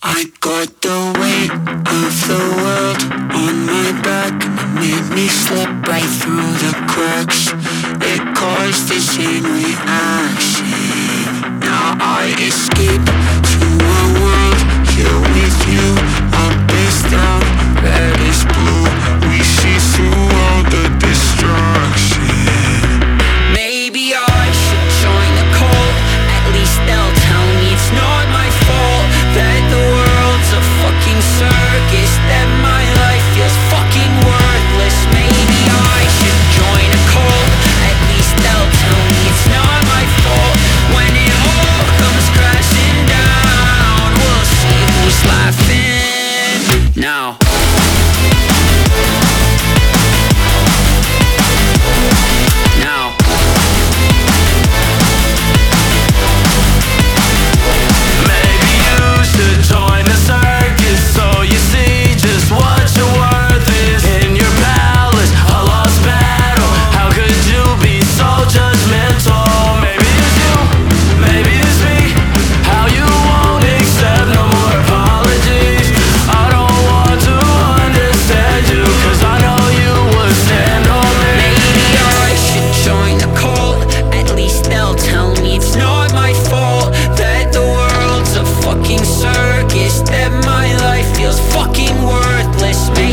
I got the weight of the world on my back, and it made me slip right through the cracks. It caused this chain reaction. Now I escape to a world here with you. Up is down, red is blue. We see through all the distraction. Maybe I should join the cult. At least they'll tell me it's not my fault, that the world's a fucking circus, that my life feels fucking worthless. Maybe I should join a cult. At least they'll tell me it's not my fault. When it all comes crashing down, we'll see who's laughing now. Circus, that my life feels fucking worthless.